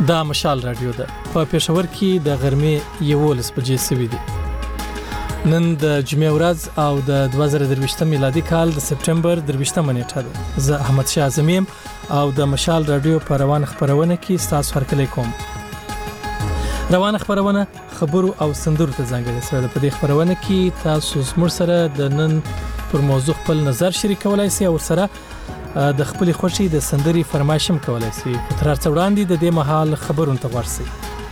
دا مشال رادیو ده په پېښور کې د غرمې 11 بجې سوي دي. نن د جمعې ورځ او د 2023 میلادي کال د سپټمبر 23 نیټه ده. زه احمد شاه اعظمي او د مشال رادیو په روان خبرونه کې تاسو هرکلی کوم. روان خبرونه خبرو او سندرو ته ځانګړې سره په دې خبرونه کې تاسو زموږ سره د نن پر موضوع خپل نظر شریکولای شئ او سره د خپل خوشي د سندري فرمایشم کولای شئ. تر هر څه وړاندې د دې مهال خبرونه ته ورسئ.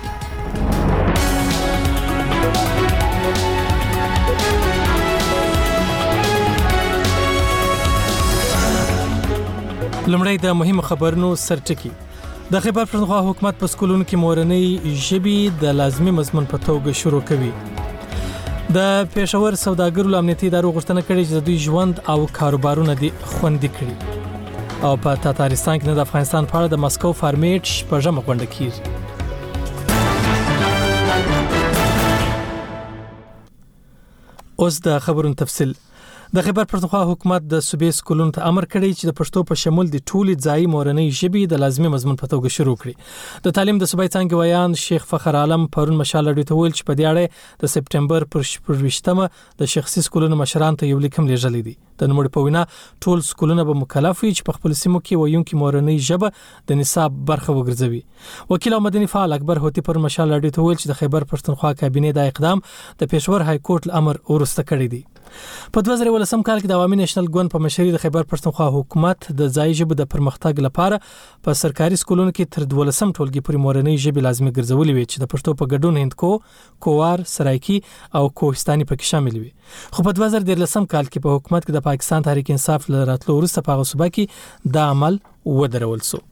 لمړی د مهمو خبرونو سرټکی. د خیبر پښتونخوا حکومت په سکولونو کې مورنۍ ژبې د لازمي مضمون په توګه شروع کوي. د پېښور سوداګرو امنیتي ادارو غوښتنه کړې چې د دوی ژوند او کاروبارونه دي خوندي کړي. او په تاتارستان کې د افغانستان په اړه د مسکو فارمیټ شپږمه غونډه کیږي. اوس د خبرونو تفصیل. د خیبر پښتونخوا حکومت د صوبې سکولونو ته امر کړی چې د پښتو په شمول د ټولي ځای مورنۍ ژبې د لازمي مضمون په توګه شروع کړي. د تعلیم د صوبې څنګه ویان شیخ فخر عالم پرون مشال اډیو ته ویل چې په دې اړه د سپټمبر پر 28مه د شخصي سکولونو مشران ته یو لیکم لیږلی دی. د نوموړي په وینا ټول سکولونه به مکلف وي چې په خپل سیمو کې ویونکي مورنۍ ژبه د نصاب برخه وګرځوي. وکیل او مدني فعال اکبر هوتی پر مشال اډیو ته ویل چې د خیبر پښتونخوا کابینې د اقدام د پېښور های کورټ امر ورسته کړی دی. په 2018 کال کې د عوامي نېشنل ګوند په مشرۍ د خیبر پښتونخوا حکومت د ځای ژبې د پرمختګ لپاره په سرکاري سکولونو کې تر 12 ټولګي پورې مورنۍ ژبې لازمي ګرځولې وي چې د پښتو په ګډون هندکو، کووار، سرایکی او کوهستاني پکې شامل وي. خو په 2013 کال کې په حکومت کې د پاکستان تحریک انصاف لراتلو وروسته په صوبه کې د عمل ودرول شو.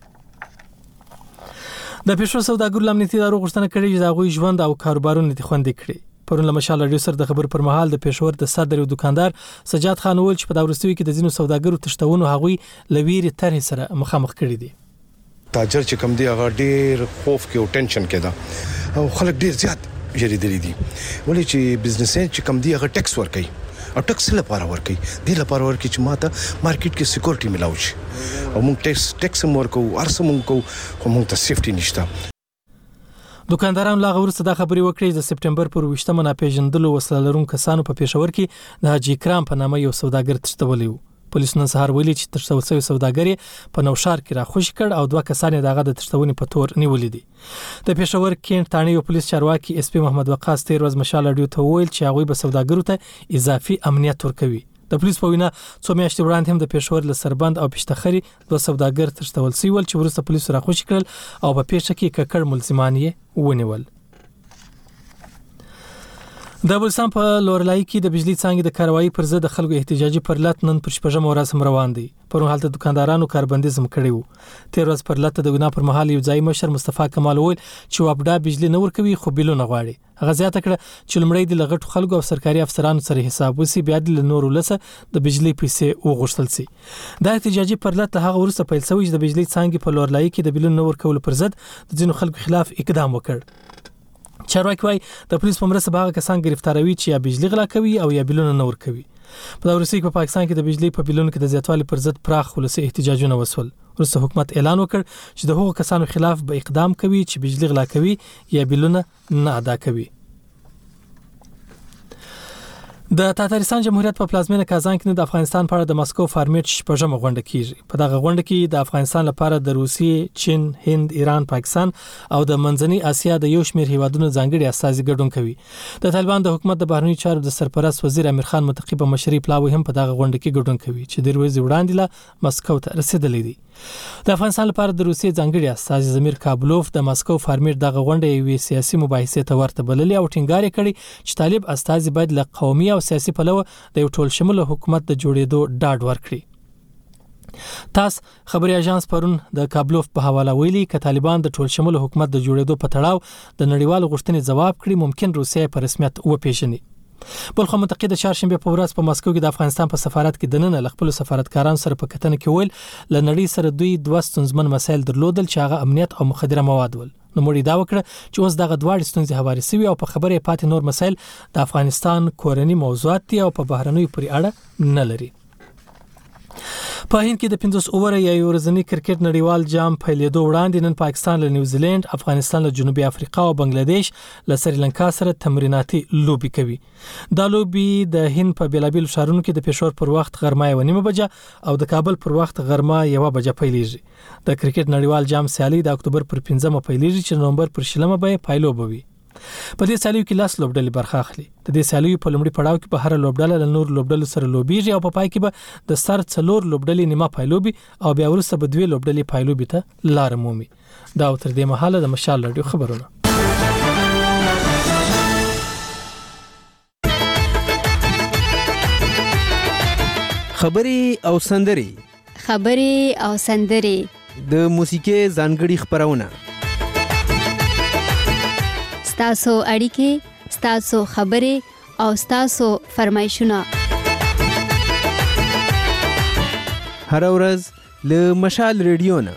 د پېښور سوداګرو امنیتي ادارو غوښتنه کړې چې د هغوی ژوند او کاروبارونه دي خوندي کړي. پرون له مشال اډیو سره د خبر پر مهال د پېښور د صدر یو دکاندار سجاد خان ول چې په دا ورستوي کې د ځینو سوداګرو تشتونه هغوی لویری طرح سره مخامخ کړي دي. تاجر چې کم دی هغه ډیر خوف کې او ټینشن کې ده او خلک ډیر زیات جریدلی دي ولې چې بزنسمن چې کم دی هغه ټیکس ورکوي او ټیکس لپاره ورکوي دی لپاره ورکوي چې ماته مارکیټ کې سکیورټي ملاوي شي او موږ ټیکس ورکو ارسه موږ کو خو موږ ته سیفټي نشته. دکانداران لا غوړسته د خبري وکړي د سپټمبر پر 28مه ناپېژندلو وسله لرونکو کسانو په پېښور کې د حاجی کرام په نامه یو سوداګر تښتولی و. پولیسو نن سهار ویلي چې تښتول شوی سوداګر په نوشار کې راخوش کړ او 2 کسان دغه د تښتونې په تور نیولې دي. د پېښور کینټ تانه یو پولیس چارواکي اس پی محمد وقاص تیر ورځ مشال اډیو ته ویل چې هغه به سوداګرو ته اضافي امنیت ورکوي. د پولیس په وینا څو میاشتې وړاندې هم د پېښور له سربند او پښتخري 2 سوداګر تښتول شوي ول چې وروسته پولیسو راخوش کړل او په پیښه کې ککړ ملزمان یې ونیول. د بلسان په لورلای کې د بجلی څانګې د کاروایی پر ضد د خلکو احتجاجي پرلط نن پر 15مه ورځ هم روان دي. پرون حالت دکاندارانو کاربندیزم کړی وو. تیر ورځ پرلط د ګنا پر مهال یو ځای مشر مصطفی کمال ویل چې وابډا بجلی نه ورکوي خو بیلونه غواړي. هغه زیاته کړه چې لمړی د لغټو خلکو او سرکاري افسرانو سره حساب وسی بیا د نورو لسه د بجلی پیسې وغوښتل سي. دا احتجاجي پرلط له هغه ورسته پیل شوی چې د بجلی څانګې په لورلای کې د بیلونه ورکول پر ضد د ځینو خلکو خلاف اقدام وکړ. چارواکي وايي د پولیس په مرسته به کسان گرفتاروي چې یا بجلی غلا کوي او یا بیلونه نه ورکوي. په دا ورسې په پاکستان کې د بجلی په بیلونو کې د زیاتوالي پر ضد پراخ ولسي احتجاجونه وسول. وروسته حکومت اعلان وکړ چې د هغو کسانو خلاف به اقدام کوي چې بجلی غلا کوي یا بیلونه نه ادا کوي. د تاتارستان جمهوریت په پلازمینه کازان کې د افغانستان په اړه د مسکو فارمیټ شپږمه غونډه کیږي. په دغه غونډه کې د افغانستان لپاره د روسیې، چین، هند، ایران، پاکستان او د منځنۍ اسیا د یو شمېر هیوادونو ځانګړي استازي ګډون کوي. د طالبان د حکومت د بهرنیو چارو د سرپرست وزیر امیر خان متقی په مشرۍ پلاوی هم په دغه غونډه کې ګډون کوي چې د ورځې وړاندې له مسکو ته رسیدلی دي. د افغانستان لپاره د روسیې ځانګړي استازي زمیر کابلوف د مسکو فارمیټ دغه غونډه یوې سیاسي مباحثې ته ورته بللې او ټینګار کړی چې طالب استازي باید له قومي او سیاسي پلوه د یو ټول شموله حکومت د جوړېدو ډاډ ورکړي. تاس خبري اژانس پرون د کابلوف په حواله ویلي ک طالبان د ټول شموله حکومت د جوړېدو په تړاو د نړیوالو غوښتنې ځواب کړي ممکن روسیه په رسمیت وپیژني. بلخو منطقې د چهارشنبه په ورځ په مسکو کې د افغانستان په سفارت کې د نن خپل سفارتکاران سره په کتنه کې ویل لنړی سره دوی 2 ستونزمن مسایل درلودل چې هغه امنیت او مخدره مواد ول. نو مړي دا وکړه چې اوس دغه دواړه ستونزې هواري سوي او په خبره پاتې نور مسایل د افغانستان کورنی موضوعات دي او په بهرنیو پرې اړه نه لري. په هند کې د 15 اوور یا ورځنی کرکټ نړیوال جام پیلېدو وړاندې نن پاکستان له نیوزیلند، افغانستان له جنوبي افریقا او بنگلاديش له سریلانکا سره تمریناتي لوبي کوي. دا لوبي د هند په بیلابیل ښارونو کې د پېښور پر وخت غرمه 1:30 بجه او د کابل پر وخت غرمه 1 بجه پیلېږي. د کرکټ نړیوال جام سیالي د اکتوبر پر 15 پیلېږي چې نومبر پر 16 به پایلوبوي. په دې سیالیو کې لاس لوبډلې برخه اخلي. د دې سیالیو په لومړي پړاو کې په هر لوبډله له نور لوبډلو سره لوبيږي او په پای کې به د سر 4 لوبډلې نیمه پایلوبي او بیا وروسته به 2 لوبډلې پایلوبي ته لار مومي. دا تر دې مهاله د مشال رادیو خبرونه. خبري او سندري د موسیقي ځانګړي خبرونه. ستاسو اړیکې، ستاسو خبرې او ستاسو فرمایشونه هر ورځ له مشال ریډیو نه.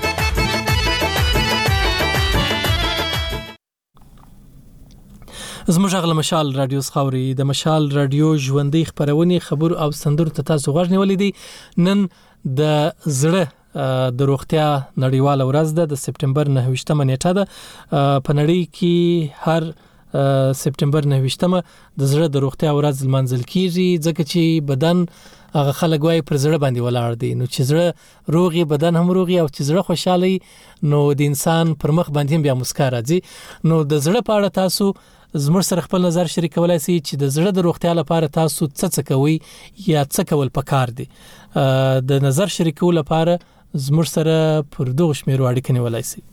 زموږ غل مشال رادیو خاوري د مشال رادیو ژوندۍ خبرونه خبر او سندرو ته تاسو غوښنه ولیدي. نن د زړه د روغتیا نړیواله ورځ ده، د سپټمبر 9 نیټه ده. په نړۍ کې هر سپټمبر 9 د زړه د روغتیا ورځ لمانځل کیږي، ځکه چې بدن هغه خلک وايي پر زړه باندې ولاړ دي. نو چې زړه روغي بدن هم روغي، او چې زړه خوشاله نو د انسان پر مخ باندې بیا مسکا راځي. نو د زړه په اړه تاسو زموږ سره خپل نظر شریکولای شئ چې د زړه د روغتیا لپاره تاسو څه کوئ یا څه کول پکار دي. د نظر شریکولو لپاره زموږ سره پر دغه شمیرو اړیکه نیولای شئ.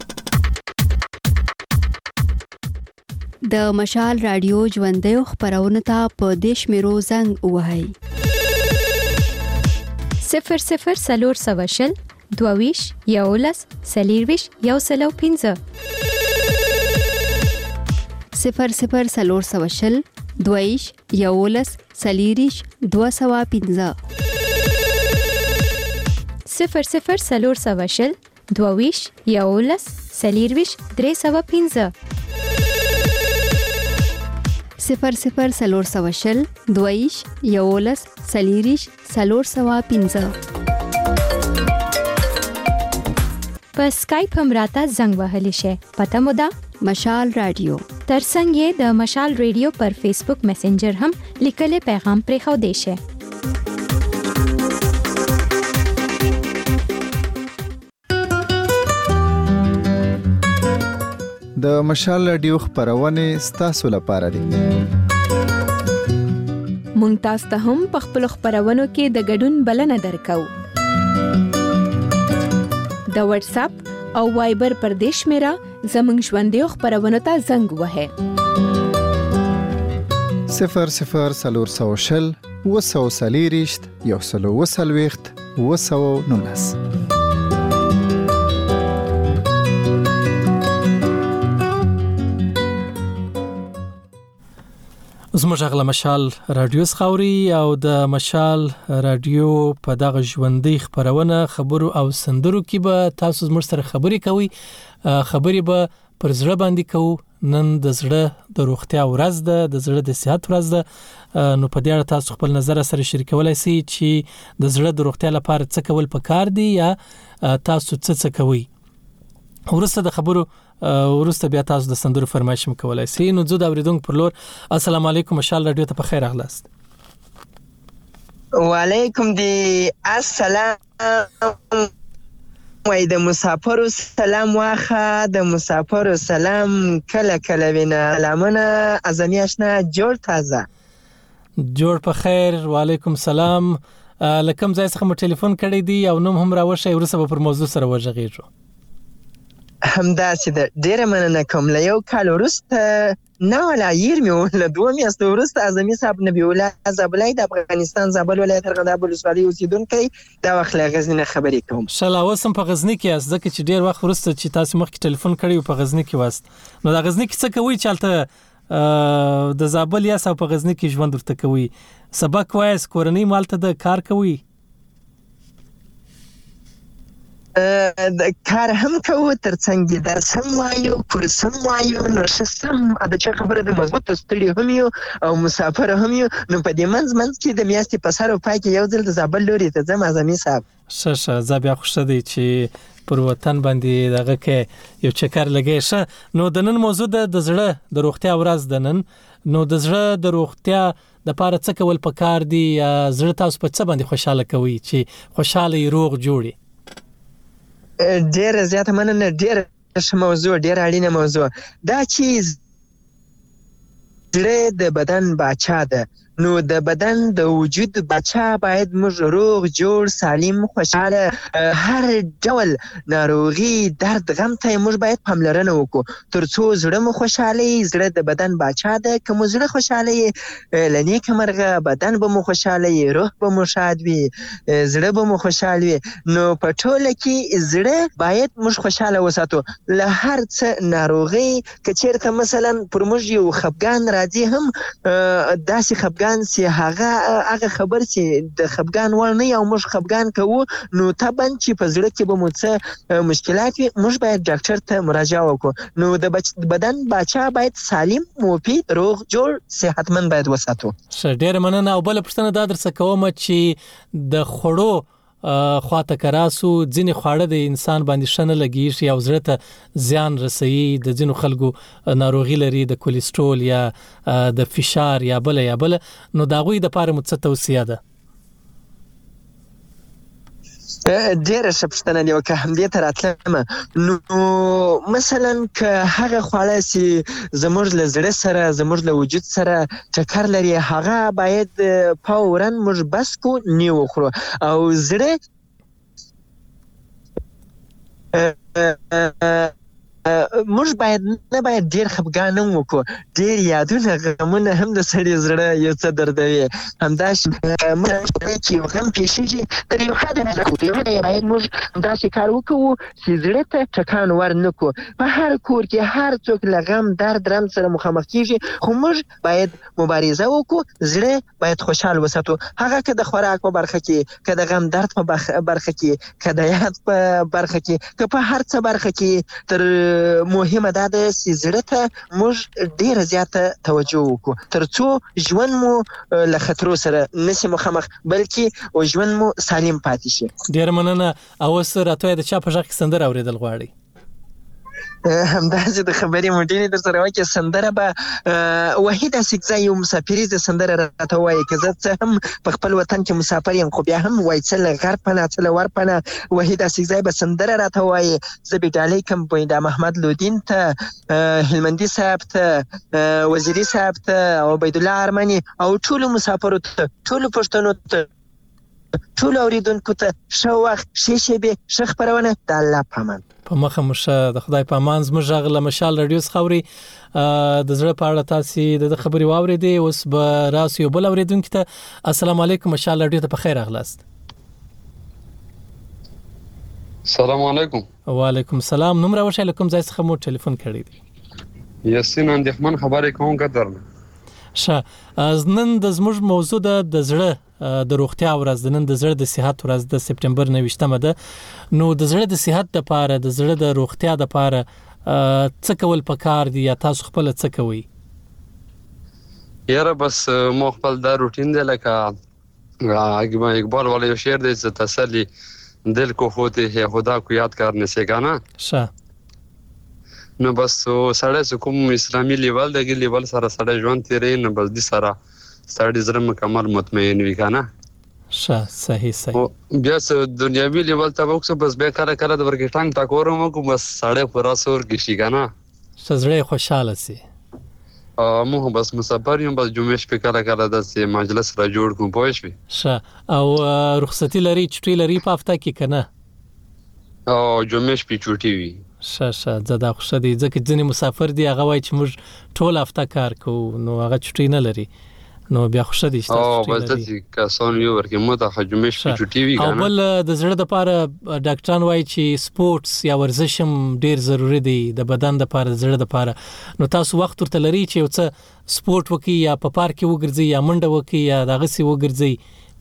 د مشال رادیو ژوندۍ خبرونه ته په دې شمیرو زنګ ووهئ: 00 22 11 40 105 00 22 11 40 205 00 22 11 40 305 00 22 11 40 305 په سکایپ هم راته زنګ وهلی شي. پته مو ده مشال رادیو. ترڅنګ یې د مشال رادیو پر فیسبوک میسنجر هم لیکلي پیغام پرې خو دی شي. د مشال رادیو خبرونه ستاسو لپاره دي. مونږ تاسو ته هم په خپل خبرونو کې د ګډون بلنه درکو. د واتس اپ او وایبر پر دیش میرا زمنګ ژوندۍ خبرونه ته زنګ وهه 00 240 140 219. زموږ غل مشال رادیو خاوري او د مشال رادیو په دغه ژوندۍ خبرونه خبرو او سندرو کې به تاسو زموږ سره خبرې کوي. خبرې به پر زړه باندې کوو. نن د زړه د روغتیا ورځ ده، د زړه د صحت ورځ ده. نو په دې اړه تاسو خپل نظر سره شریکولای شئ چې د زړه د روغتیا لپاره څه کول پکار دي یا تاسو څه کوي. ورسته د خبرو ورسته بیا تاسو د سندرو فرمایش مکولای شئ. نو زه د اوریدونکو پر لور السلام علیکم مشال رادیو ته په خیر اغلاست. وعلیکم دی السلام. وای د مسافرو سلام واخه، د مسافرو سلام کله کله وینا لمنه ازمی آشنا جوړ تازه جوړ په خیر. وعلیکم سلام. لکم ځای څخه مو ټلیفون کړی دی او نوم هم راوښی، ورسره پر موضوع سره وژغېږو. همداسې ده. ډیره مننه کوم. له یو کال وروسته نه ولا ير مې له 2 میاشتو وروسته اعظمي صاحب نبی الله زابلای د افغانستان زابل ولایت ارغنداب ولسوالۍ اوسیدونکی دا وخت له غزنی نه خبرې کوم. شاله وسم په غزنی کې است، ځکه چې ډیر وخت وروسته چې تاسو مخکې ټلیفون کړی په غزنی کې واست. نو د غزنی کې څه کوي چالتته د زابل یا په غزنی کې ژوند ورته کوي؟ سبق وایس کورنۍ مالته د کار کوي؟ کار هم کوو ترڅنګ درس هم وایو کورس هم وایو نو ښه سم د چا خبره د مضبوط ستړي هم یو او مسافر هم یو نو په دې منځ کې د میاشتې په سر او پای کې یو ځل د زابل لوري ته ځم اعظمي صاحب. ښه زه بیا خوشته دی چې پر وطن باندې دغه کې یو چکر لګی. ښه نو د نن موضوع د زړه د روغتیا ورځ د نن نو د زړه د روغتیا د پاره څه کول پکار دي یا زړه تاسو په څه باندې خوشاله کوي چې خوشاله روغ جوړي؟ ډېر زیاته مننه، ډېر موضوع، ډېر اړینه موضوع دا چې زړه د بدن باچا ده. نو د بدن د وجود بچا باید موږ روغ جوړ سالم خوشاله هر ډول ناروغي درد غم ته موږ باید پاملرنه وکړو ترڅو زړه مو خوشاله وي. زړه د بدن بچا ده، که مو زړه خوشاله وي لنیک مرغه بدن به مو خوشاله وي، روح به مو شاد وي، زړه به مو خوشاله وي. نو په ټوله کې زړه باید موږ خوشاله وساتو له هر څه ناروغي. که چیرته مثلا پر موږ یو خفګان راځي هم داسې خفګان سي هغه خبر چې د خفګان وړ نه یو موږ خفګان کوو نو طبعا چې په زړه کې به مو څه مشکلات وي موږ باید ډاکټر ته مراجعه وکړو. نو د بدن باچا باید سالم، مفید، روغ جوړ، صحتمند باید وساتو. ښه ډېر مننه. او بل پوښتنه دا درڅ کوم چې د خوړو خواته کراسو ځینې خواړه د انسان باندې شنه لګیږي او زړه ته زیان رسوي، د ځینو خلکو ناروغي لري د کولیسټرول یا د فشار یا بل نو دا غوي د پاره مت توصیه ده؟ ډېر ښه پوښتنه دی. که همدې ته راتلم نو مثلا که هغه خواړه چې زموږ له زړه سره زموږ له وجود سره ټکر لري هغه باید فوراً موږ بس کو نه وخورو. او زړه موږ باید ډېر خفګان هم وکړو، ډېر یادونه غمونه هم د سړي زړه یو څه دردوي. همداسې موږ چې یو غم پېښېږي تر یو حده نه راکوو باید موږ همداسې کار وکړو چې زړه ته ټکان ور نه کړو. په هر کور کې هر څوک له غم درد رم سره مخامخ کېږي خو موږ باید مبارزه وکړو، زړه باید خوشحال وساتو. هغه که د خوراک په برخه کې، که د غم درد په برخه کې، که د یاد په برخه کې، که په هر څه برخه کې تر مهمه ده چې زړه ته موږ ډېره زیاته توجه وکړو ترڅو ژوند مو له خطرو سره نشي مخامخ بلکې ژوند مو سالم پاتې شي. ډېر مننه. او اوس راته د چا په ژغ کې سندره اوریدل غواړي؟ همداسې د خبرې مونډینې در سره وکړې سندره به وحید اسکزی یو مسافریزه سندره راته وایي. که زه څه هم په خپل وطن کې مسافر یم خو بیا هم وایي څه له غرب پناه څه له ور پناه وحید اسکزی به سندره راته وایي. زه به ډالۍ کوم بویدا محمد لودین ته، هلمندي صاحب ته، وزیري صاحب ته او عبیدالله ارمني او ټولو مسافرو ته، ټولو پښتنو ته، ټولو اوریدونکو ته ښه وخت، ښې شېبې، ښه خپرونه. د الله په امان. په مخه مشه د خدای په امان. زموږ غږ له مشال رادیو څخه اوري د زړه په اړه تاسو د خبري واورېدې. اوس به راسي یو بل اوریدونکو ته. السلام علیکم، مشال رادیو ته په خیر راغلاست. السلام علیکم. وعلیکم السلام. نوم راوښی لکم ځای څخه مو ټلیفون کړی دی؟ یاسین اندخمن خبرې کوم قدرنه. ښه نن د زموږ موضوع د زړه د روغتیا ورځ، د نن د زړه د صحت ورځ د سپټمبر 29مه ده. نو د زړه د صحت لپاره، د زړه د روغتیا لپاره څه کول پکار دي یا تاسو خپل څه کوئ؟ یاره بس مو خپل دا روټین دی لکه اقبال والا یو شعر دی چې تسلی دل کو ہوتے ہے خدا کو یاد کرنے سے گانا. نو بس سړی کوم اسلامي لیول دغه لیول سره سړی ژوند تیری نو بس د سره سړی زړه مکمل مطمئن وي کنه. صحیح. بیا دنیاوی لیول ته وکړو بس به کله کله د ورګی ټنګ تا کوم کو بس سړی پورا سور کې شي کنه. زړه خوشاله سي. مو بس مسافر یم، بس جمعه شپه کله کله د مجلس را جوړ کوم پوه شئ. او رخصتي لري، چټي لري په هفته کې کنه؟ او جمعه شپه چټي وي. ښه زدا خوشا دي ځکه ځینې مسافر دي هغه وای چې موږ ټول هفته کار کوو نو هغه چټي نه لري نو بیا خوشا دي چې او بس چې کسان یو ورکه مو ته حجمش په چټي وی کنه. او بل د زړه لپاره ډاکټران وای چې سپورتس یا ورزش هم ډیر ضروری دی د بدن لپاره، د زړه لپاره. نو تاسو وخت ورته لري چې یو څه سپورت وکي یا په پارک کې وګرځي یا منډه وکي یا دغه سی وګرځي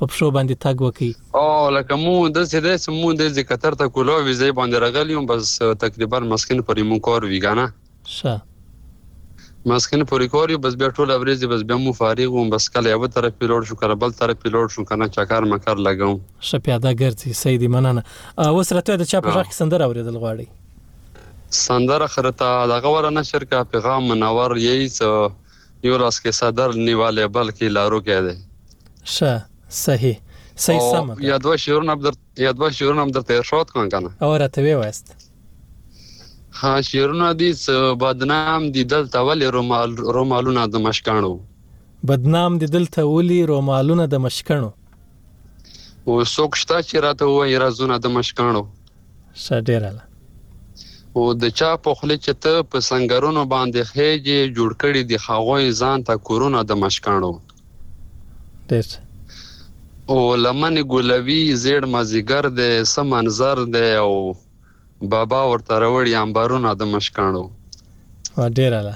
په پښو باندې تګ وکړي؟ لکه مو داسې مو د قطر ته کولو ویزې باندې راغلی یم، بس تقریبا مسکین پورې مو کار وي که نه ښه مسکین پورې کار وي، بس بیا ټوله ورځې بس بیا مو فارغ وم، بس کله یوه طرف پې لوړ شو کله بل طرف پې لوړ شو که نه چکر مکر لګوم. ښه پیاده ګرځي. صحیح دی، مننه. اوس راته د چا په غږ کې سندره اورېدل غواړئ؟ سندره خرته دغه وره نشر کا پیغام منور یہی یو راس کې صدر نیواله بلکې لارو کې دی. ښه صحیح سمه. یا دوه شعرونه درته ارشاد کوم که نه؟ او راته ویې وایاست. ها شعرونه دي بدنام دي دلته ولې رومالونه د مشکانو. بدنام دي دلته ولې رومالونه د مشکانو. او څوک شته چې راته ووایي رازونه د مشکانو. ښه ډېره ده. او د چا په خولې چې ته په سنګرونو باندې خېجې جوړ کړي دي هغوی ځان ته کورونه د مشکانو. ډېر. او لمنې ګلوي زیړ مازیګر دی څه منظر دی او بابا ورته راوړي انبارونه د مشکانو. ډېره ده.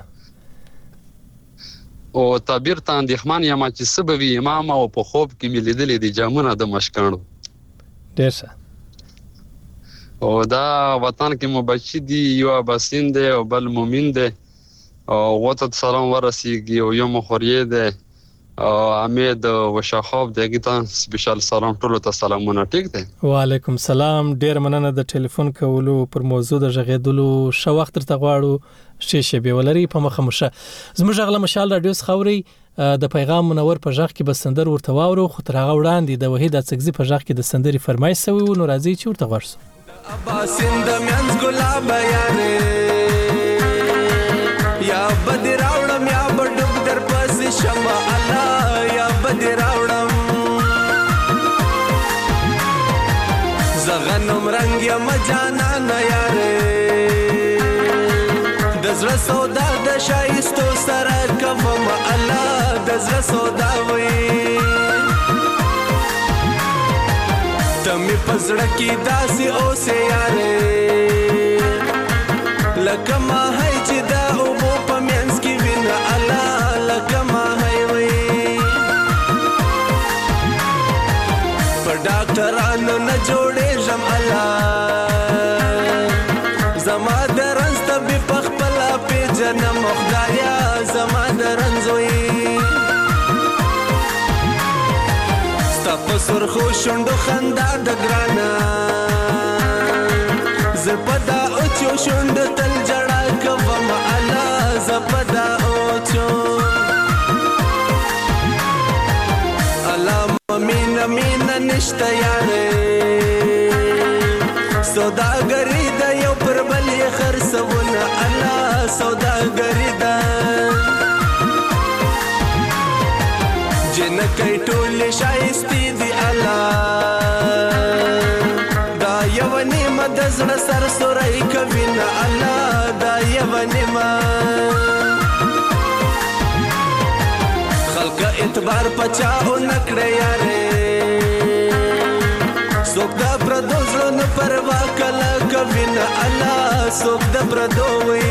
او تعبیر ته اندېښمن یم چې څه به وي امام او په خوب کې مې لیدلي دي جامونه د مشکانو. ډېر ښه. او دا وطن کې مو بچي دي، یو اباسین دی او بل مومین دی، او غوته سلام ورسیږي او یو مخوریه دی او امید و شخاب دیگه تا سپیشال سلام ټولو ته سلامونه. ټیک دی؟ وعلیکم سلام. ډیر مننه د ټلیفون کولو پر موضوع د غږیدلو. ښه وخت درته غواړو، ښې شېبې ولري په مخه مو ښه. زموږ غږ له مشال راډیو څخه اورئ. د پیغام منور په غږ کې به سندر ورته واورو، خو تر هغه وړاندې د وحید اڅکزي په غږ کې د سندرې فرمایش سوی و، نو راځئ چې ورته غوږ شو. اباسین د منځ ګلاب یارې یا بدې راوړم یا به ډوب در پسې شمه الله یا بدې راوړم زه غنم رنګ یم جانانه یارې د زړه سودا د ښایستو سره کوم الله د زړه سودا وي تمی پزړه کې داسې اوسې یارې لکه ماهی چې د اوبو په منځ کې وینه الله لکه ماهی وي په ډاکټرانو نه جوړېږم الله زما د رنځ طبیب په خپله پېژنم خدایا زما د رنځ وي په سرخو شونډو خندا د ګرانه زه په دا اوچو شونډو تل جړا کوم الله زه په دا اوچو الله مینه نشته یارې سوداګري د یو پر بل یې خرڅونه الله سوداګري ده جنکې ټولې شایستې دي الله دا یو نیمه د زړه سر سورۍ کوي نه الله دا یو نیمه خلک اعتبار پچاو نکړه یارې څوک د پردو زړونو پروا کله کوي نه الله څوک د پردو وي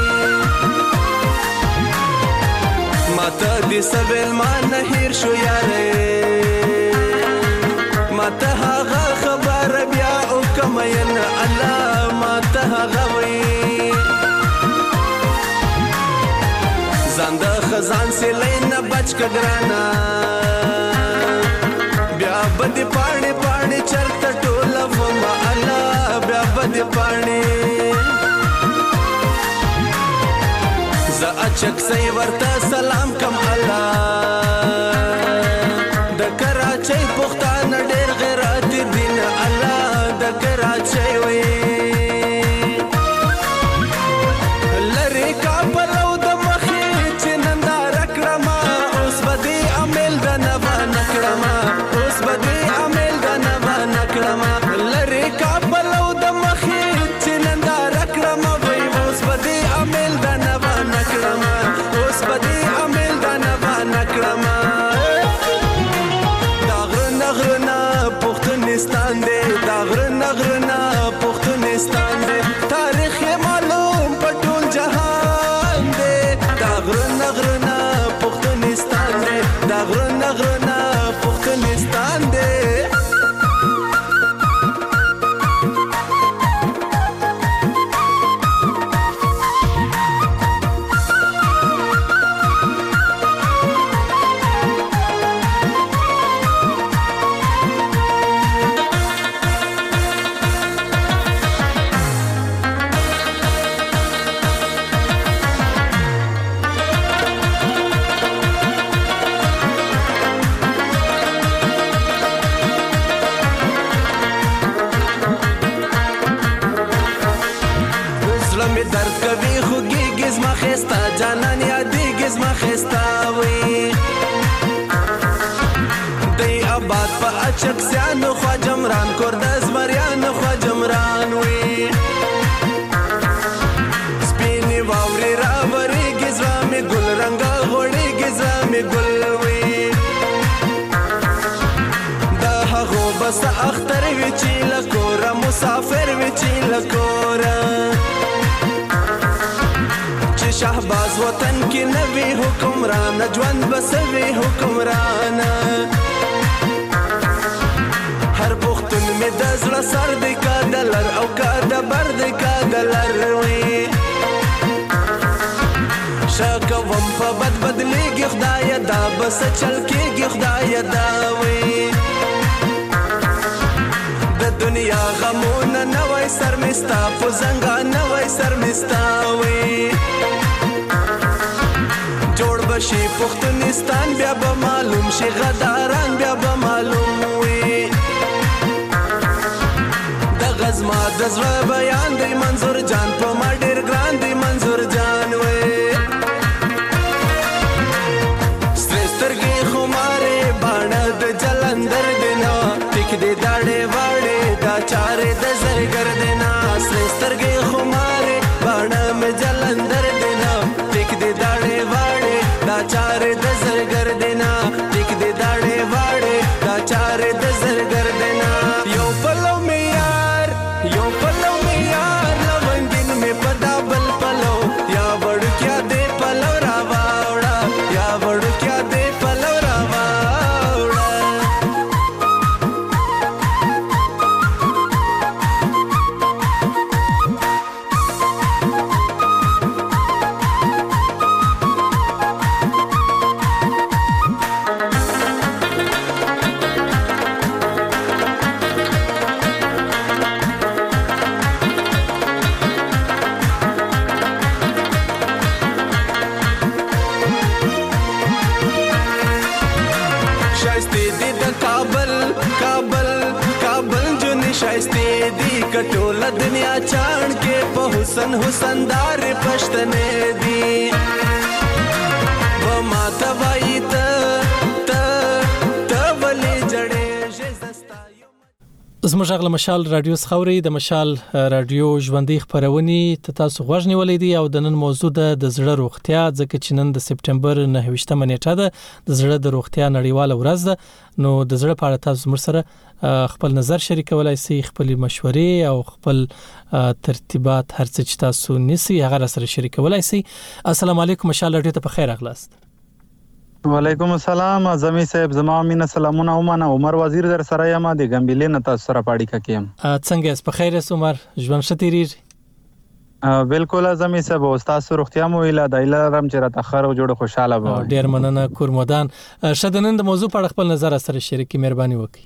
ماته دې سویل ما نه هیر شو یارې ماته هغه خبر بیا او کوم ین الله ماته هغه وي ځان د خزان سیلۍ نه بچ که ګرانه بیا به دې پاڼې پاڼې چرته ټولوم الله بیا به دې پاڼې زه اچک سي ورته سلام کم الله د کراچۍ پښتانه ډېر غیرت دي نه الله د کراچۍ وي لرې کابل او د مخې چې ننداره کړمه اوس به دې امیل د نبه نه کړمه اوس به دې امیل د نبه نه کړمه لرې کابل او د مخې چې ننداره کړمه وای اوس به دې امیل د نبه نه کړمه اوس به دې امیل د نبه نه کړمه دا غرونه پښتونستان دی دا غرونه پښتونستان دی تاریخ یې معلوم په ټول جهان دی دا غرونه پښتونستان دی دا غرونه پښتونستان خستاوي دی آباد په اچک سیانو خواجمران کور د زمریانو خواجمران وي سپینې واورې راورېږي زړه مې ګل رنګه غوړېږي زړه مې ګل وي د هغو بس اختر وي چې له کوره مسافر وي چې له کوره چې شهباز وطن کې نوي حکمران ژوند بسوي حکمران هر پختون می د زړه سر دی کا دلر او کا د بر دی کا دلر وي شکه وم په بد بدلیږي خدای دا بس چل کېږي خدای دا وي د دنیا غمونه نوای سر مستا په زنګا نوای سر مستا وي جوړ بشي پختونستان بیا به معلوم شي غداران بیا به معلوم وي زما د زړه بیان دی منظور جان په ما ډېر ګران دی منظور جان وې سترې سترګې خمارې باڼه د جلندر دی نه ټیک دی داړې واړې دا چارې د زرګر دی نه سترې سترګې خمارې باڼه مې جلندر دی نه ټیک دی داړې واړې دا چارې د زرګر دی نه ټیک دی داړې واړې دا چارې د زرګر دی نه یو پلو مې یو پلو می یار لونگین می پدا بل پلو یا وڑو کیا دے پلو را واوڑا یا وڑو کیا دے پلو را واوڑا شایسته دی کټول دنیا چاڼ کې په حسن حسندار پښتنې دی و ما ته وای ته ولې جړې زستا زموږ غل مشال رادیو خوري د مشال رادیو ژوندۍ خبرونې تاسو غوښنی ولې او د نن موضوع د زړه روغتیا ځکه چې نن د سپټمبر 9 نیټه ده د زړه د روغتیا نړیواله ورځ ده نو د زړه په اړه تاسو مر سره خپل نظر شریکولای شئ خپل مشورې او خپل ترتیبات هر څه چې تاسو نسی هغه سره شریکولای شئ السلام علیکم مشال رادیو ته په خیر اغلاست وعلیکم السلام اعظمي صاحب زما مين سلامونه ومنه عمر وزیر در سره یم د ګمبلې نه تاسو سره پاړی کیم څنګه اس په خیر اس عمر ژوند شتیری بالکل اعظمي صاحب استاد روغتیا مو ویلا دایله رم چې را تاخر او جوړ خوشاله و ډیر مننه کورمودان شدنن د موضوع په خپل نظر سره شریکي مهرباني وکړي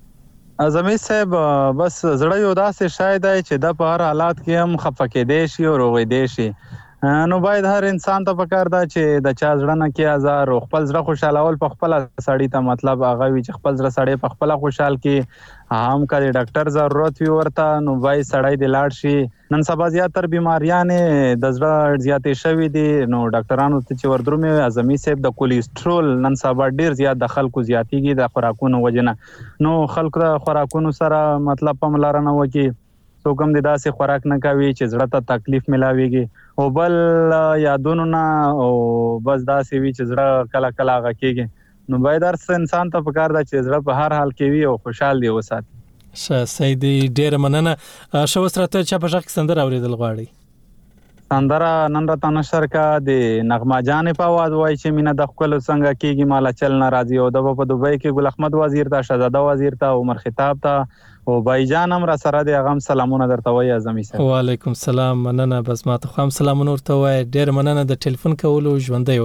اعظمي صاحب بس زړه یو داسې شاید چې د په هر حالات کې هم خفقې دی شي او روغې دی شي نو باید هر انسان ته پکار دا چې د چا زړه نه کې ازار او خپل زړه خوشاله په خپل سړی ته مطلب هغه وی چې خپل زړه سړی په خپل خوشحال کې هم کړي ډاکټر ضرورت وي ورته نو وای سړی د لاړ شي نن سبا زیاتره بیماریاں د زړه زیاتې شوي دي نو ډاکټرانو ته چې وردرومې اعظمي صاحب د کولیسټرول نن سبا ډیر زیات د خلکو زیاتېږي د خوراکونو وجنه نو خلک د خوراکونو سره مطلب پملارنه وکي څو کوم د داسې خوراک نه کوي چې زړه ته تکلیف ملاويږي او بل یادونو نه او بس داسې وی چې زړه کله کله غکیږي نو باید هر انسان ته پکار دا چې زړه په هر حال کې وي او خوشحال دی وساتي سیدی ډیر مننه شو سترته چې په ځخ سندر اوریدل غواړي سندره نن راته نشر کا د نغمه جان په आवाज وای چې مینه د خپل څنګه کیږي مالا چل ناراضي او د په دوبۍ کې ګل احمد وزیر ته شهزاده وزیر ته عمر خطاب ته او بایجان هم را سره د غم سلامونه درته وای اعظمي صاحب وعلیکم السلام مننه بس ماته خام سلامونه ورته وای ډیر مننه د ټلیفون کولو ژوندۍ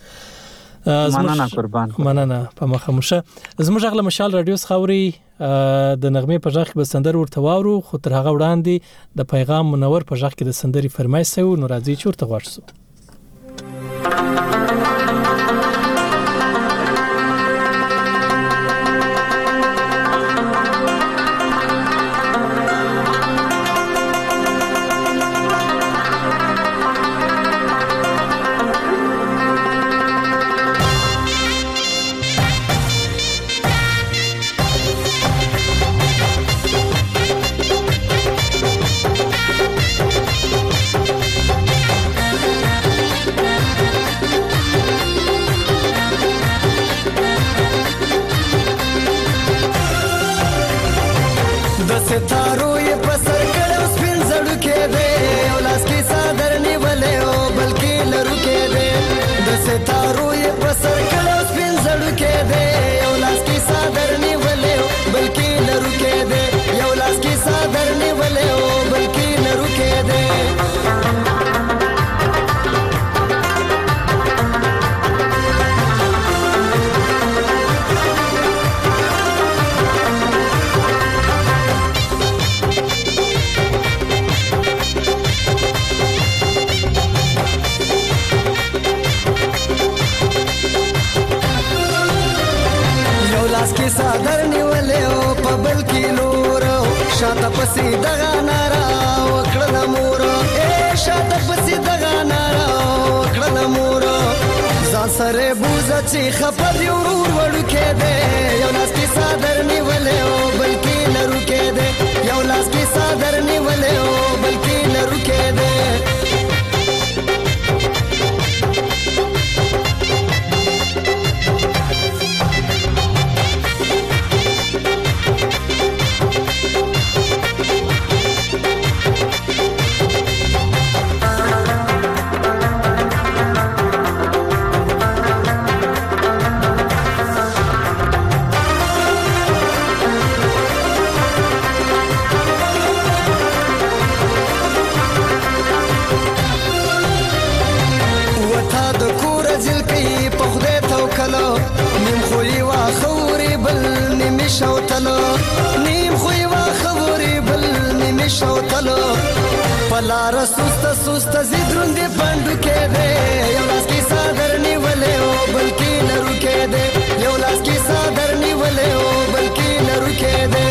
اوسه مننه قربان مننه په مخمشه زموږ غل مشال رادیو خوري د نغمه په ځخ به سندر ورته واورو خو تر هغه وړاندې د پیغام منور په ځخ کې د سندري فرمایش سو نو راځي چورته ورسو ستارو یې په سر کړو سپین زړو کې دی یو لاس کې صادر نیولې بلکې لرو کې دی یو لاس کې صادر نیولې بلکې لرو کې دی کې صادر نیولې او په بل کې لور شاته پسې دغه نارا وکړه مور شاته پسې دغه نارا وکړه مور ځان سره بوزه چې خبر یو ورور کې دی یو لاس کې صادر نیولې او بل کې لرو کې دی یو لاس کې صادر نیولې او بل کې لرو کې دی پلار سوست زیدروندې پاندو کې دی یو لاس کې صادر نیولې او بل کې لرو کې دی یو لاس کې صادر نیولې او بل کې لرو کې دی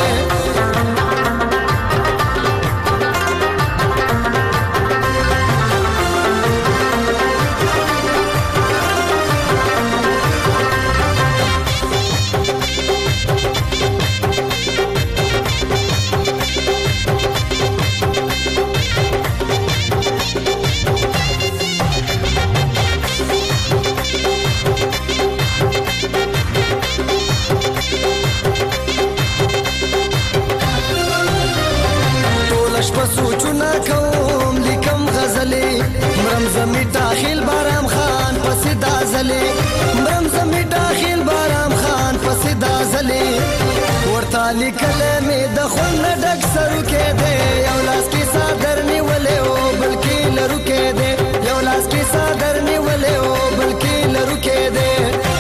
لیکلې مې د خون ډک سرو کې دی یو لاس کې صادر نیولې او بل کې لرو کې دی یو لاس کې صادر نیولې او بل کې لرو کې دی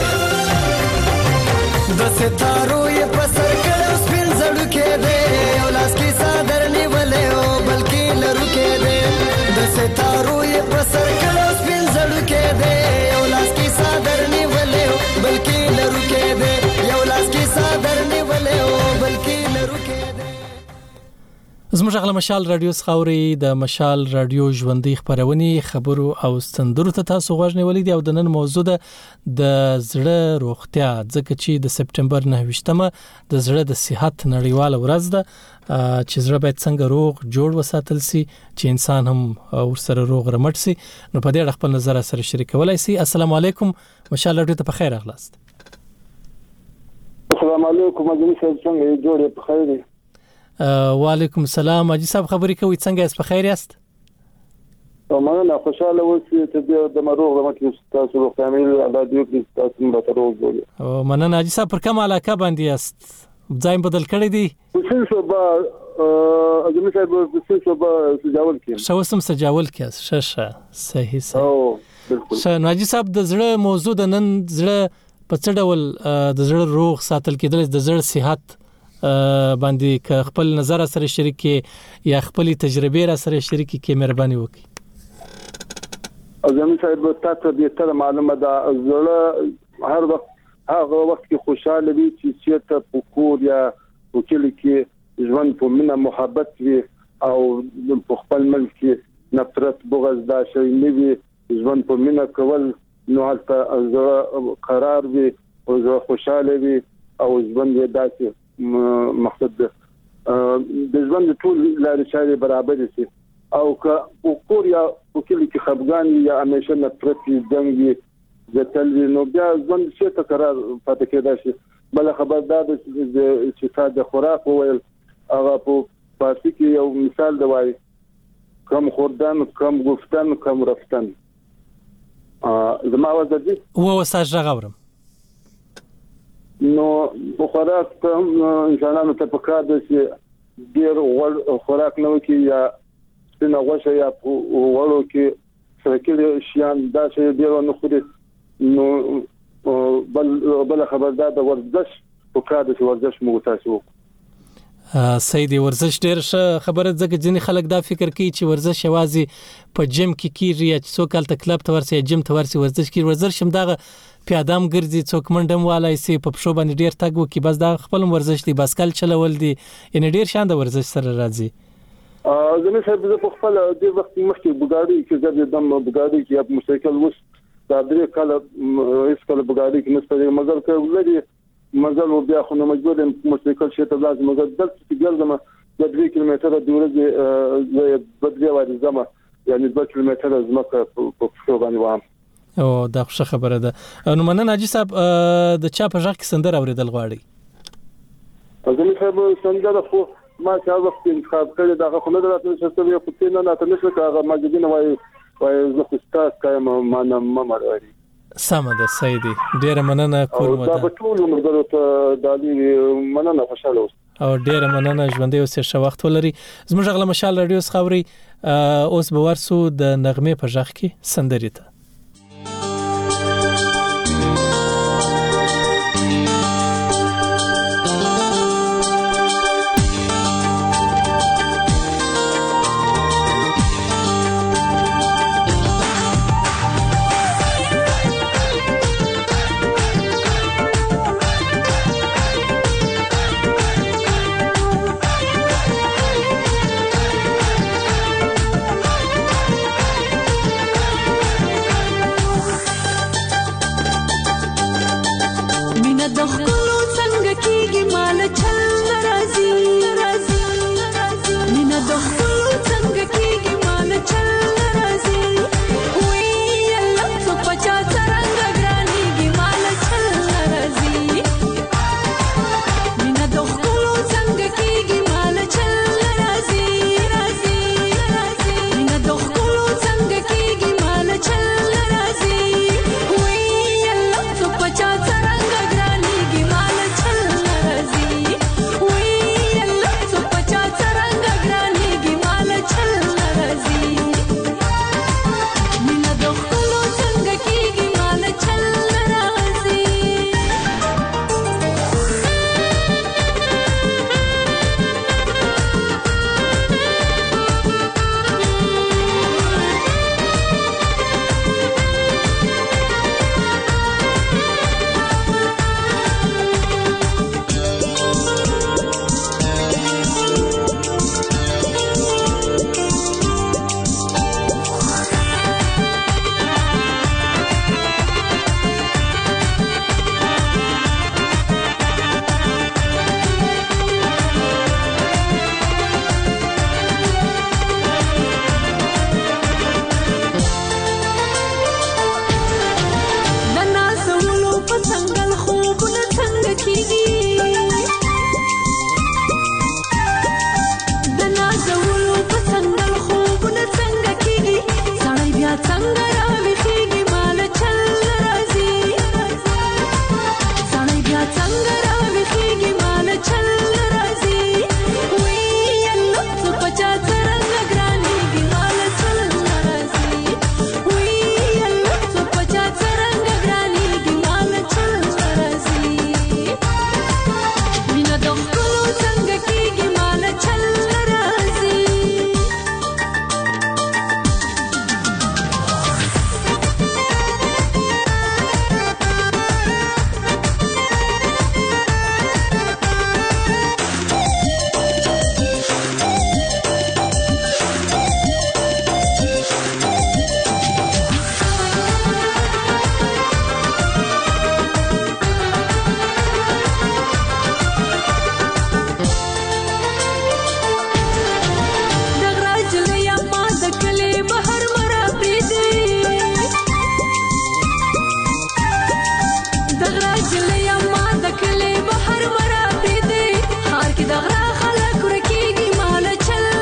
د ستارو یې په سر کړو سپین زړو کې دی یو لاس کې صادر نیولې او بل کې لرو کې دی د ستارو یې په سر کړو سپین زړو کې دی یو لاس کې صادر نیولې او بل کې لرو کې دی یو لاس کې صادر نیولې زموږ غل مشال رادیو څخاوري د مشال رادیو ژوندۍ خبرونه خبرو او ستندرو ته تاسو غوښنه ولې دی او د نن موضوع د زړه روغتیا ځکه چې د سپټمبر 9مه د زړه د صحت نړیواله ورځ ده چې زړه باید څنګه روغ جوړ وساتل سي چې انسان هم ورسره روغ رمټ سي نو په دې اړه خپل نظر سره شریکولای سي السلام علیکم مشال رادیو ته په خیر اغلاست السلام علیکم اجازه څنګه جوړه په خیر دي وعلیکم السلام اجي صاحب خبرې کوي څنګه یاست په خیر یاست مننه خوشاله اوسئ چې د مروغ رمټ تاسو روغ کامل الله دې وکړي تاسو به روغ جوړئ مننه اجي صاحب پر کوم علاقه باندې یاست ځای بدل کړی دی څه صبح اجي صاحب څه صبح سجاول کې شو سم سجاول کې ششه صحیح بالکل نو اجي صاحب د زړه موضوع د نن زړه په څه ډول د زړه روغ ساتل کېدل د زړه صحت باندې خپل نظر سره شریک یا خپل تجربه را سره شریک کې مهرباني وکړي اعظم صاحب تاسو دې ته معلومه ده زړه هر وخت هغه وخت کې خوشاله وي چې ته په کور یا په کلی کې ژوند په مینه محبت وي او په خپل ملک کې نفرت بغض دا شی نه وي ژوند په مینه کول نو هلته زړه قرار وي او زړه خوشاله وي او ژوند یې داسې مقصد د ژوند ټول لارې چارې برابر شي او که کور یا کلی کې خپګان یا همیشه نفرت جنگ ځتل نو بیا ژوند څه ته قرار پاتې کېدای شي بل خبردار چې تاسو د خوراک وویل هغه په فارسی کې یو مثال دی وایي کم خوردن کم گفتن کم رفتن زما आवाज درځي و ساج راغورم نو په خوراک ته انسانانو ته پکار دي چې ډیر غوړ خوراک نه وکي یا څنګه غوښه یا وړو کې سرکې شیان دا چې ډیر نه خوري نو بل خبردار د ورزش پکار دي چې ورزش مو تاسو سیدی ورزش ډیر ښه خبره ځکه ځینې خلک دا فکر کوي چې ورزش یوازې په جیم کې کیږي یا څوک هلته کلب ته ورسي یا جیم ته ورسي ورزش کوي ورزش هم دغه پیادام ګرځي څوک منډم والای سي په پښو باندې ډیر تګ وکي بس دا خپل ورزش دی باسکل چلول دي ان ډیر شان د ورزش سره راځي زموږ صاحب زه په خپل د وخت مخکې بګاډي کې زه دم بګاډي کې په موټرسایکل وس دا درې کاله هیڅ کله بګاډي کې نشته مګر که ولري مزل بیا خو نو مجبور یم موټرسایکل شته لازم مګر دلته چې ګرځم د 2 کیلومتره د ورځې زه بدري وایي زما یعنی 2 کیلومتره زمکه په څو باندې وام او دا ښه خبره ده نو مننه حاجی صاحب د چا په ځخ کې سندر اوریدل غواړي زموږ صاحب سندر خو ما چې وخت انتخاب کړی دا خو نه درته چې یو په تینه نه تنه کاغه ماجدین وای زه خو ستاسو کایم ما نه مړوري سمه ده سیدی ډیره مننه کوم دا په ټول مرګرو ته دالي مننه خوشاله اوس او ډیره مننه ژوندې اوسې ښه وخت ولري زموږ غل مشال رادیو خبري اوس به ورسو د نغمه په ځخ کې سندري ته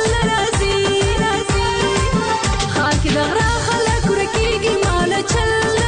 چل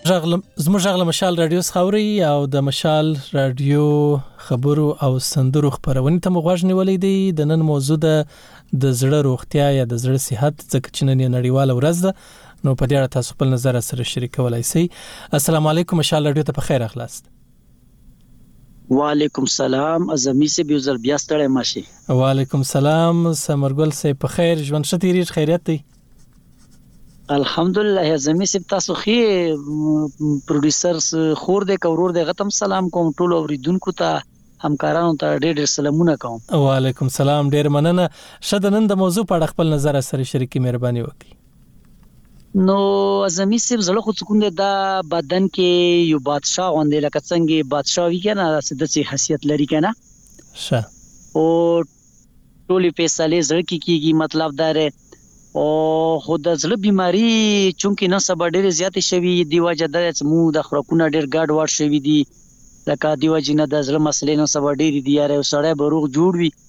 زموږ غل مشال رادیو خاوري او د مشال رادیو خبرو او سندرو خبرونه ته مغوښ نیولې دي. د نن موضوع د زړه روغتیا یا د زړه صحت ځکه چې نن نړیواله ورځ ده، نو په دې اړه تاسو خپل نظر سره شریکولای شئ. السلام علیکم مشال رادیو ته په خیر اخلاص. وعلیکم السلام ازمی سے بیوزر بیا ستړی ماشي. وعلیکم السلام سمرګل سه په خیر ژوند شتیری خیریت دی. الحمدلله ازمی سے تاسو خي پروډوسر خور دې کورور دې غتم سلام کوم ټول اوریدونکو ته همکارانو ته ډېر سلامونه کوم. وعلیکم السلام ډېر مننه. شدنن د موضوع په اړه خپل نظر سره شریکي مهرباني وکړئ. نو ازمی سے زړه خو څکون دې دا بدن کې یو بادشاہ غوندې لکه څنګه بادشاہ وی کنه سدسي حیثیت لري کنه شه او ټولې فیصله زړه کې کیږي. مطلب دا دی او خود د زړه بيماري چونکه نه سبا ډېر زیات شوي دی وجه د مو د خوراکونه ډېر ګډ وډ شوي دي لکه دی وجه نه د زړه مسلې نه سبا ډېر دي یاره سړی بروغ جوړ وي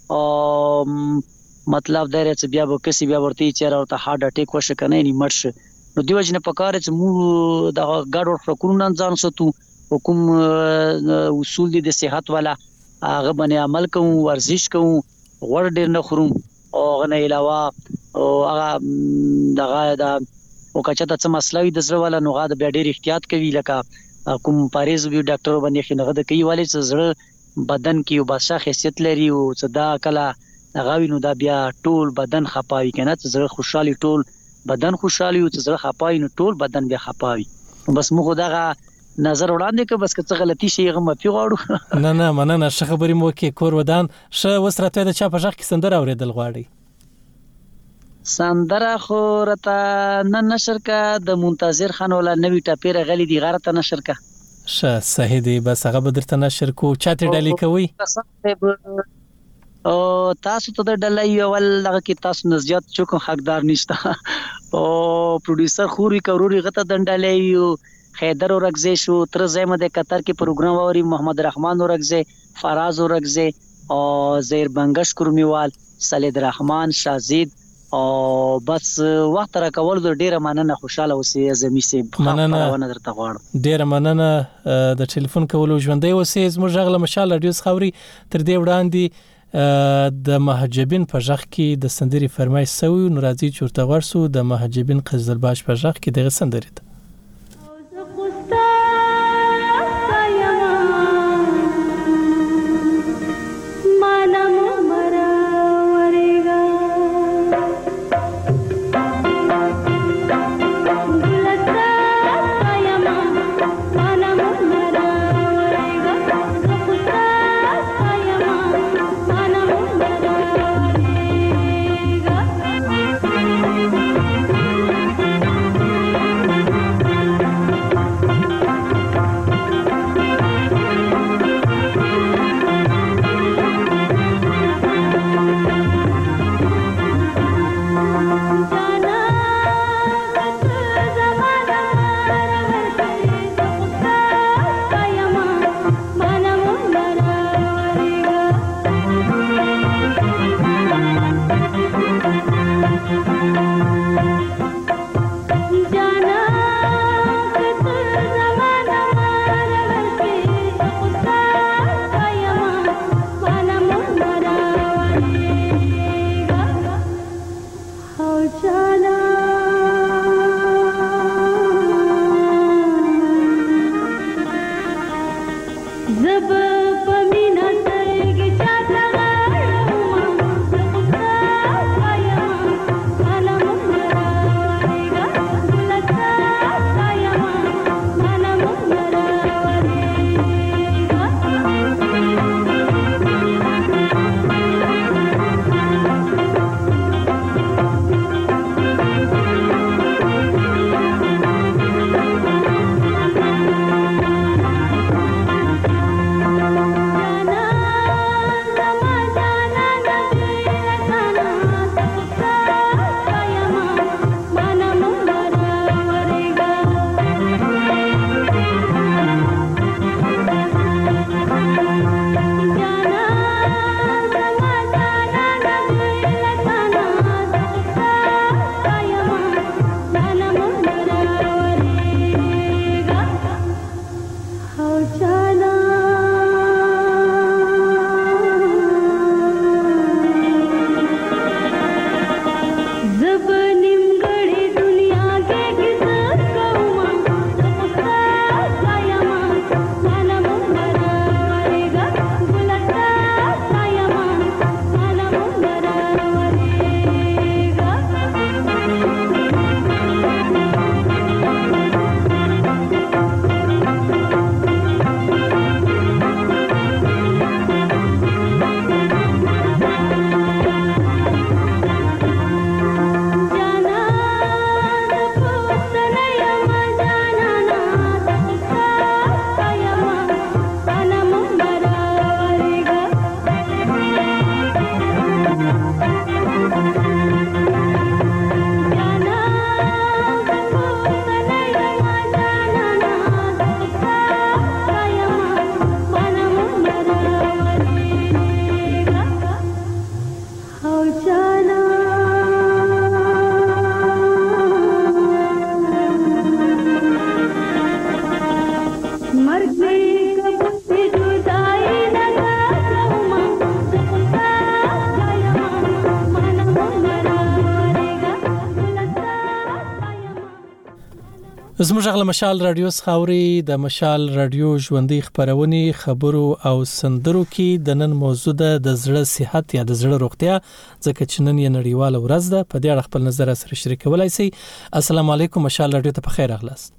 او مطلب دا رچ بیا به کسي بیا ورته چیرې ورته هارت اٹیک وشه کنه نه مرشه. نو دی وجه نه پکاره چې مو د ګډ وډ خوراکونه ځان ساتو حکم اصول دي د صحت والا هغه باندې عمل کوم ورزش کوم غوړ ډېر نه خورم او غنه علاوه او هغه دغه د او کچته څه مسله وي د زړه والا نو غاده بیا ډېر احتیاط کوي لکه کوم پاریز وی ډاکټر باندې خنغه د کوي والي زړه بدن کې یو بادشاہ حیثیت لري او صدا کله هغه وینو دا بیا ټول بدن خپاوي کنه زړه خوشحالي ټول بدن خوشحالي او زړه خپاوي نو ټول بدن بیا خپاوي. بس موږ دغه نظر وړاندې که بس که څه غلطي شي غو مفي غواړو. نه مننه ښه خبرې مو کې کور ودان ښه وسرته د چا په ځخ کې سندره اوریدل غواړي. سندره خو رته نن نشر کا د منتظر خان ولا نوی ټاپیره غلی دی غرته نشر کا ښه صحیح دی بس هغه بدرته نشر کو چاته ډالۍ کوي او تاسو ته د ډالۍ اول لغه کې تاسو نزيات چوک حقدار نشته او پروډوسر خوري کوروري غته دندلې خیدر اورغزه شو تر زمه د قطر کې پروګرام ووري محمد رحمان اورغزه فراز اورغزه او زیر بنگش کرمیوال سلید رحمان شازید او بس وخت را کول د ډیره مننه خوشاله اوسې زمي سي مننه درته غواړم ډیره مننه د ټلیفون کولو ژوندۍ اوسې زموږ غل مشال رادیو خاوري تر دې وړاندې د محجبین په ځخ کې د سندري فرمایش سوي نو راځي چورته ورسو د محجبین قزلباش په ځخ کې دغه سندري ده. زموږ غل مشال رادیو خاوري د مشال رادیو ژوندۍ خبرونه خبرو او سندرو کې د نن موضوع د زړه صحت یا د زړه روغتیا ځکه چې نن یې نړیواله ورځ ده په دې اړه خپل نظر سره شریکولای شئ. السلام علیکم مشال رادیو ته بخیر اغلاست.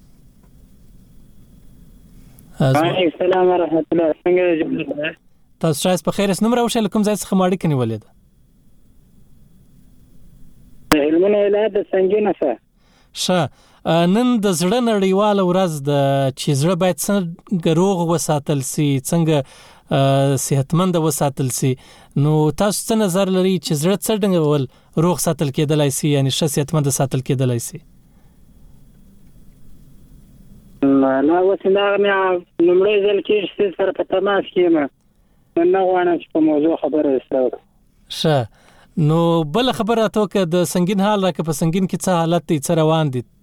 السلام ورحمت الله څنګه تاسو شایست په خیر اس نمبر او شل کوم ځای څخه ماړی کني ولید علمونه ولادت څنګه نه ښه نن د زړه نړیواله ورځ د چې زړه باید څنګه روغ وساتل سي څنګه صحتمند وساتل سي نو تاسو څه نظر لري چې زړه څنګه ول روغ ساتل کېدلای سي یعنی صحتمند ساتل کېدلای سي؟ لا وسنده مې نمړې ځل کې سره په تماس کې ما نه غواړم چې په موضوع خبره وکړم. ښه نو بل خبره توګه د سنگین حال راکه په سنگین کې څه حالت دي څه روان دي؟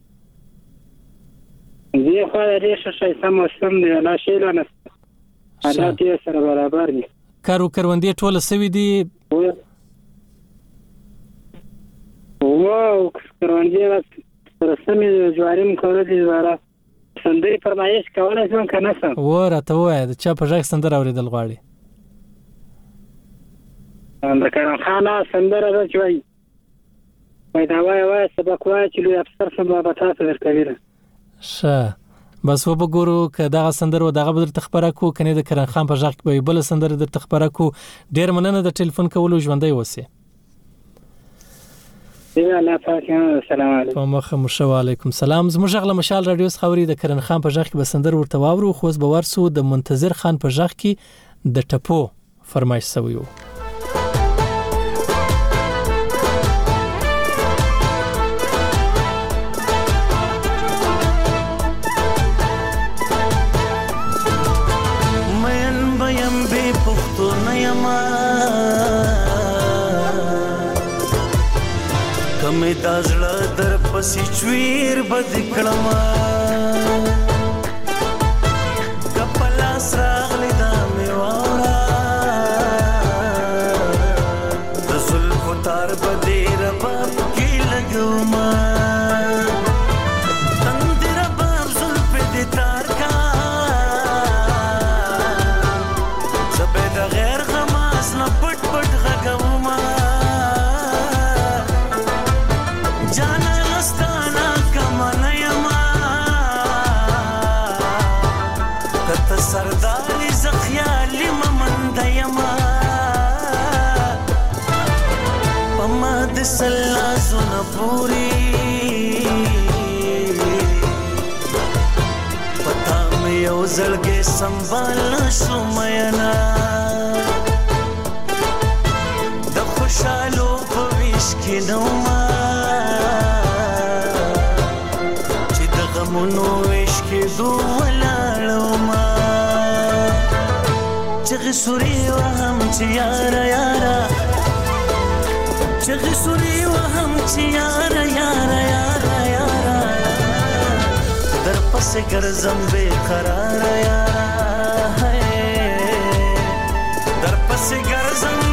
زه خو دې شې سم وسم دی لا شي لا نه حالات یې سره برابر دي. کروندې ټول سوي دي واو کروندې سره سمې جواریم کول دي زړه سندري فرمایش کولای شم کنه سم ورته وای د چا په ځای سندر اوریدل غواړي دا کارن خانه سندره ده چې وای دا وای سبق وای چې لوی افسر سم به تاسو درکوي. ښه بس وګورو که دا سندر و دغه بدل تخبره کو کنه د کرن خان په ځای کې بل سندر د تخبره کو ډیر مننه د ټلیفون کولو ژوندۍ وسی. الله پاک السلام علیکم. مخه وعلیکم السلام. زموږ غل مشال رادیو خبري د کرن خان په ځای کې به سندر ورته واورو خو به ورسو د منتظر خان په ځای کې د ټپو فرمایش سویو. کمه دازړه در پسې چویر بد کړما کپلا سراغلی دا میوارا د زلف تار بدې رباب کې لګوما تند رباب زلف دې تار کا زبې د غیر غماس نه پټ پټ غګوما سرداري زخيالي ممنديما پما د سلا زونه پوري پتا مې یو زړګي سنبال شو مینا د خوشالو په ویش کې نوما چې د غمونو ویش کې دوه چغ سوري وهم چې یارا یارا چغ سوري وهم چې یارا یارا یارا یارا در پس ګرځم بے قرار یارا در پس ګرځم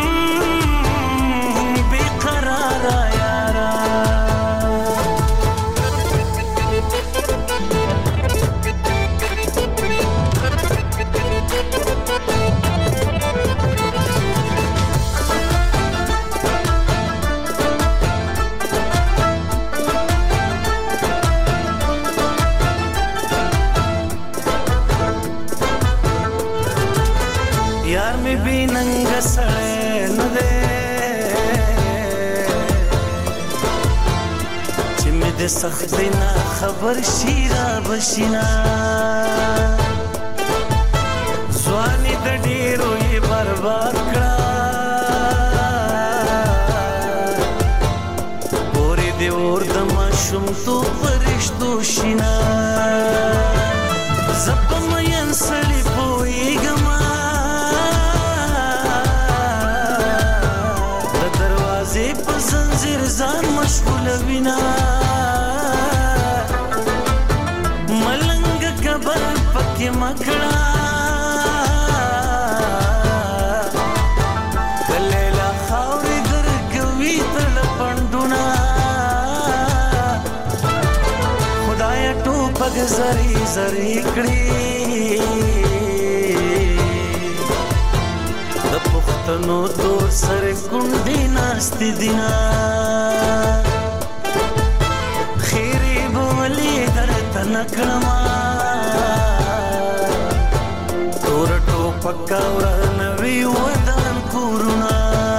بے قرار یارا سختینا خبر شیرا بشینا ځواني د ډیرو یې برباد کړه پورې دی اور د ماشوم تو فرشتو شینا زپم ین سړی پویګما د دروازې په زنجیر ځان مشغول وینا پکې مکړه کلیلا خاورې درکوي تل پندونه شپږ زری زری کړي د پښتنو تور سر کونډې ناستې دینا خیرې بولې درته نکړما تور ټوپک ورنوي ودان کورونه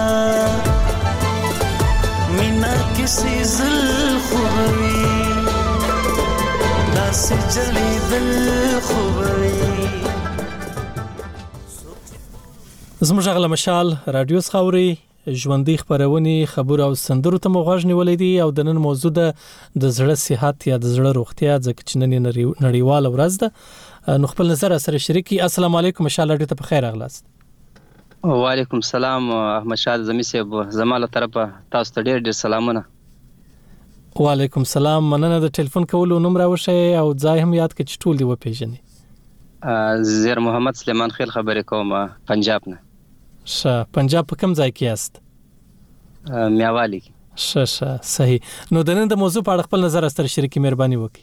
مینا کسی زل خوبوي داسې جلیدل خوبوي. زموږ غل مشال رادیو خاوري ژوندۍ خبرونه خبر او سندرو ته مغاژ نیولې دي او د نن موضوع د زړه صحت یا د زړه روغتیا ځکه چې نن نړیواله ورځ ده نو خپل نظر سره شریکي. السلام علیکم مشال رادیو ته په خیر اغلاست. وعلیکم السلام احمد شاه زمي صاحب زماله طرفه تاسو ته ډېر سلامونه. وعلیکم السلام مننه د ټلیفون کولو نمبر وشه او ځای هم یاد کړئ چې ټول دی و پیژني. زیر محمد سلیمان خیل خبرې کوم پنجاب نه. پنجاب په کوم ځای کې یاست؟ میاوالی. صحیح. نو د نن د موضوع په اړه خپل نظر سره شریکي مهرباني وکړئ.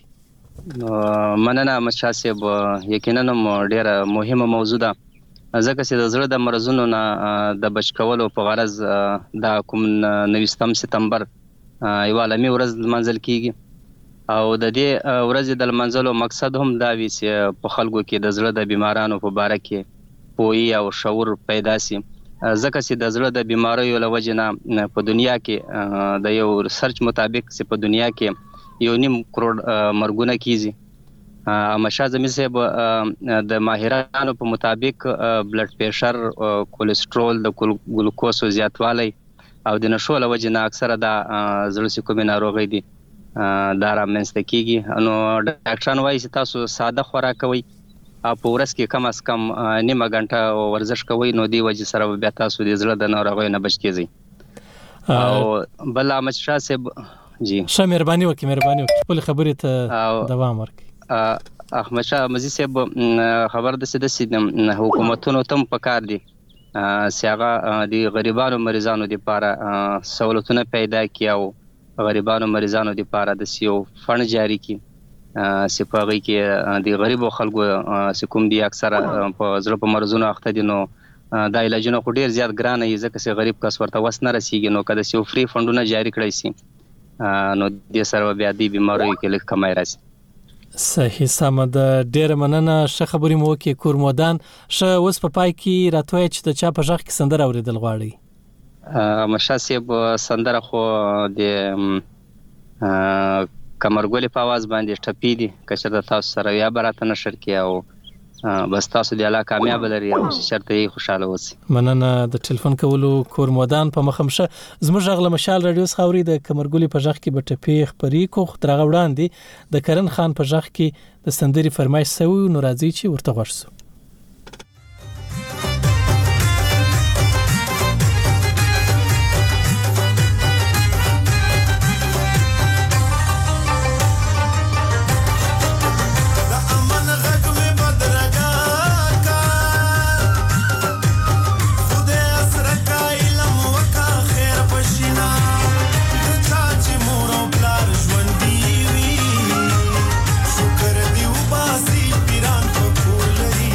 مننه احمد شاه صاحب یقینا ډیره مهمه موضوع ده ځکه چې د زړه د مرزونو نه د بچ کولو په غرض د کوم 9 سپتمبر یو عالمي ورځ منځل کیږي او د دې ورځې د منځلو مقصد هم دا وی چې په خلکو کې د زړه د بیمارانو په اړه کې پوهی او شعور پیدا شي ځکه چې د زړه د بیماریو له وجې نه په دنیا کې د یو ریسرچ مطابق چې په دنیا کې 1.5 کروڑ مرګونه کیږي. مشا زمي صاحب د ماهرانو په مطابق بلډ پریشر کولیسټرول د ګلوکوز زیاتوالی او د نشو له وجې نه اکثره د زړه سکومې ناروغي دي دا رامنځته کیږي. نو ډاکټران وایي چې تاسو ساده خوراک کوئ په ورځ کې کم از کم نیمه غنټه ورزش کوئ نو دی وجې سره بیا تاسو د زړه د ناروغیو نه بچ کیږئ. او بل احمد شاه صاحب جی شه مهرباني وکړئ خپل خبرې ته دوام ورکړئ. احمد شاه مزي صاحب خبر د سیده حکومتونو تم پکار دي سیاغه د غریبانو مریضانو لپاره سہولتونه پیدا کړي او غریبانو مریضانو لپاره د سیو فند جاری کړي سپاغي کې د غریبو خلکو سکوم دي اکثره په زړه په مرزونو اخته دي نو دا علاجونه خو ډیر زیات ګران دي ځکه چې غریب کس ورته وس نه رسیږي نو کله سیو فری فندونه جاری کړی شي نو د سره بیا د بیماریو کې لږ کمای راځي. صحیح سم د ډیر مننه ش خبرې مو کې کورمودان ش اوس په پای کې راتوي چې د چا په ځخ کې سندره اوریدل غواړي. مشاسب سندره خو د کمرګولې په आवाज باندې ټپی دي کچې د تاسو سره یا برات نشر کې او بس تاسو د اعلی کامیاب لري او شرط یې خوشاله اوسئ. مننه د ټلیفون کولو کورمودان په مخمشه زموږ غل مشال رادیو خاوري د کمرګولې په ځخ کې به ټپی خبري کو خطر غوړاندې د کرن خان په ځخ کې د سندري فرمایش سوي نو راځي چې ورته ورسو. شکر دی وباسي پیران په کولري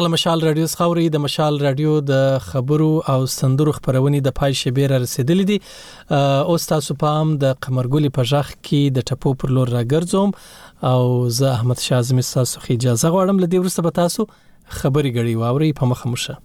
دغه مشال رادیو خوري د مشال رادیو د خبرو او سندرو خبرونې د پای شبیر رسیدلې دي. اوس تاسو پام د قمرګلی په ژغ کې د ټپو پر لور راګرځوم او زه احمد شازم تاسو خو اجازه غواړم لدی ورسته به تاسو خبري غړي واوري په مخه مشه.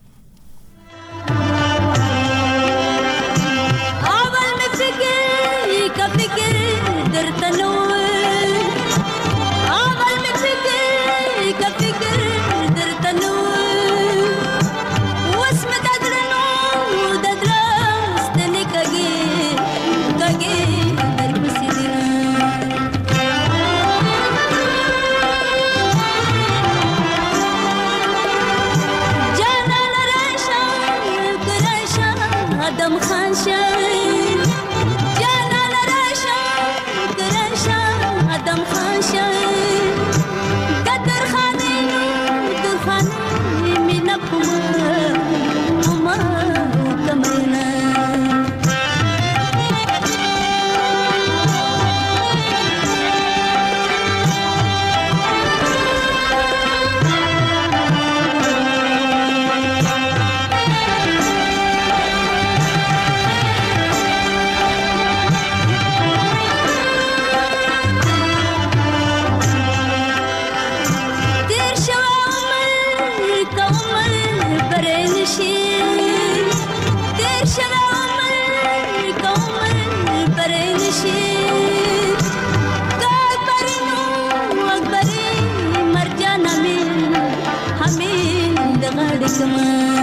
Come on.